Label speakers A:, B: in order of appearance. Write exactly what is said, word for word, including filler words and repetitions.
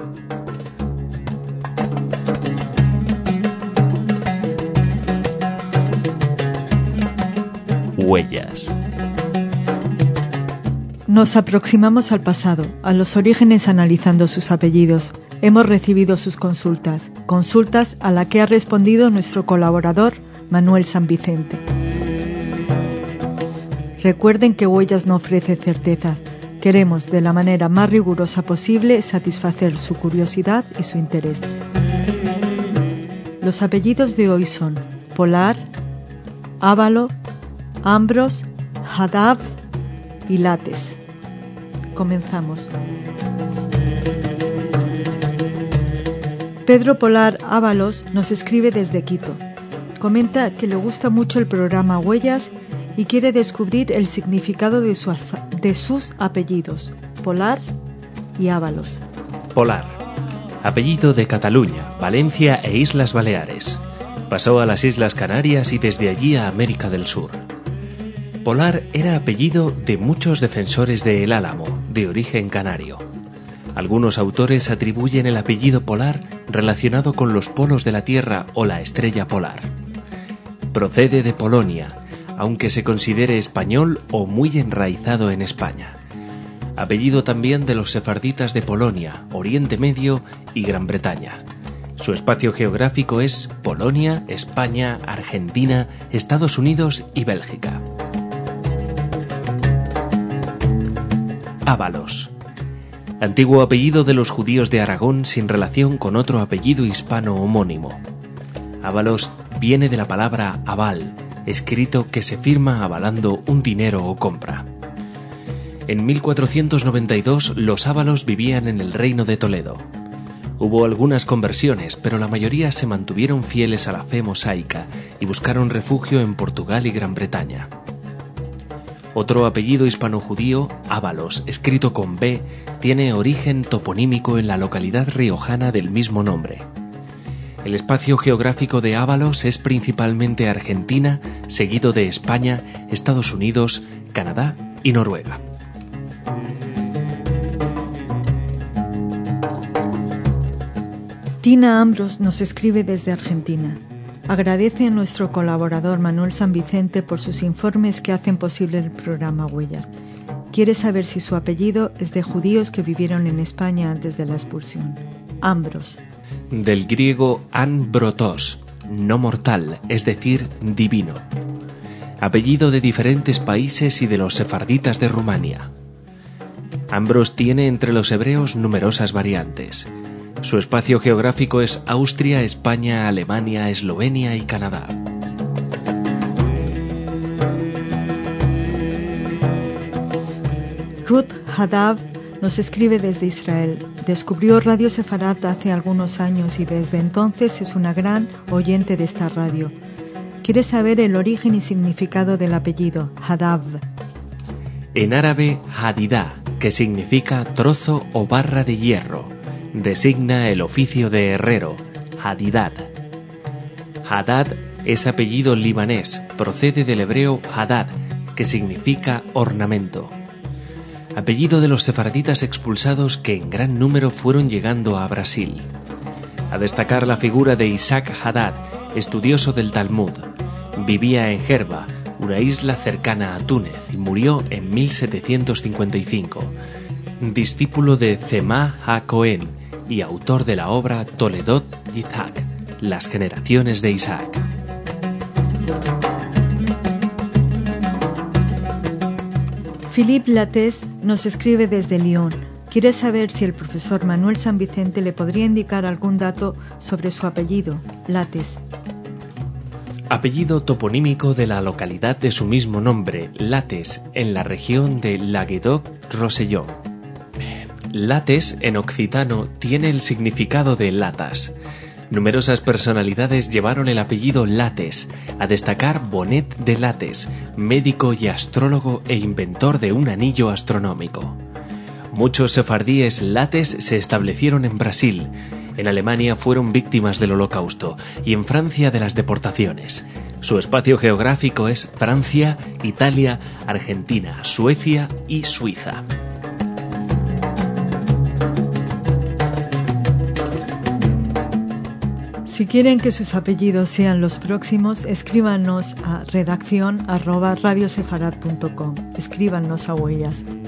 A: Huellas.
B: Nos aproximamos al pasado, a los orígenes analizando sus apellidos. Hemos recibido sus consultas, consultas a las que ha respondido nuestro colaborador Manuel San Vicente. Recuerden que Huellas no ofrece certezas. Queremos, de la manera más rigurosa posible, satisfacer su curiosidad y su interés. Los apellidos de hoy son Polar, Ávalo, Ambros, Haddad y Lates. Comenzamos. Pedro Polar Ábalos nos escribe desde Quito. Comenta que le gusta mucho el programa Huellas y quiere descubrir el significado de, su, de sus apellidos, Polar y Ábalos.
A: Polar, apellido de Cataluña, Valencia e Islas Baleares. Pasó a las Islas Canarias y desde allí a América del Sur. Polar era apellido de muchos defensores de El Álamo, de origen canario. Algunos autores atribuyen el apellido Polar relacionado con los polos de la Tierra o la estrella polar. Procede de Polonia, aunque se considere español o muy enraizado en España. Apellido también de los sefarditas de Polonia, Oriente Medio y Gran Bretaña. Su espacio geográfico es Polonia, España, Argentina, Estados Unidos y Bélgica. Ábalos. Antiguo apellido de los judíos de Aragón sin relación con otro apellido hispano homónimo. Ábalos viene de la palabra aval, escrito que se firma avalando un dinero o compra. En mil cuatrocientos noventa y dos los Ábalos vivían en el reino de Toledo. Hubo algunas conversiones, pero la mayoría se mantuvieron fieles a la fe mosaica y buscaron refugio en Portugal y Gran Bretaña. Otro apellido hispano-judío, Ábalos, escrito con B, tiene origen toponímico en la localidad riojana del mismo nombre. El espacio geográfico de Ábalos es principalmente Argentina, seguido de España, Estados Unidos, Canadá y Noruega.
B: Tina Ambros nos escribe desde Argentina. Agradece a nuestro colaborador Manuel San Vicente por sus informes que hacen posible el programa Huellas. Quiere saber si su apellido es de judíos que vivieron en España antes de la expulsión. Ambros.
A: Del griego ambrotos, no mortal, es decir, divino. Apellido de diferentes países y de los sefarditas de Rumania. Ambros tiene entre los hebreos numerosas variantes. Su espacio geográfico es Austria, España, Alemania, Eslovenia y Canadá.
B: Ruth Haddad nos escribe desde Israel. Descubrió Radio Sefarat hace algunos años y desde entonces es una gran oyente de esta radio. Quiere saber el origen y significado del apellido Haddad.
A: En árabe, Hadidá, que significa trozo o barra de hierro. Designa el oficio de herrero, Hadidad. Haddad es apellido libanés, procede del hebreo Hadad, que significa ornamento. Apellido de los sefarditas expulsados que en gran número fueron llegando a Brasil. A destacar la figura de Isaac Haddad, estudioso del Talmud. Vivía en Gerba, una isla cercana a Túnez, y murió en mil setecientos cincuenta y cinco. Discípulo de Zemá ha-Cohen y autor de la obra Toledot Yitzhak, las generaciones de Isaac.
B: Philippe Lates nos escribe desde Lyon. Quiere saber si el profesor Manuel San Vicente le podría indicar algún dato sobre su apellido, Lates.
A: Apellido toponímico de la localidad de su mismo nombre, Lates, en la región de Languedoc-Rosellón. Lates, en occitano, tiene el significado de latas. Numerosas personalidades llevaron el apellido Lates, a destacar Bonet de Lates, médico y astrólogo e inventor de un anillo astronómico. Muchos sefardíes Lates se establecieron en Brasil, en Alemania fueron víctimas del Holocausto y en Francia de las deportaciones. Su espacio geográfico es Francia, Italia, Argentina, Suecia y Suiza.
B: Si quieren que sus apellidos sean los próximos, escríbanos a redacción arroba radiosefarad punto com. Escríbanos a Huellas.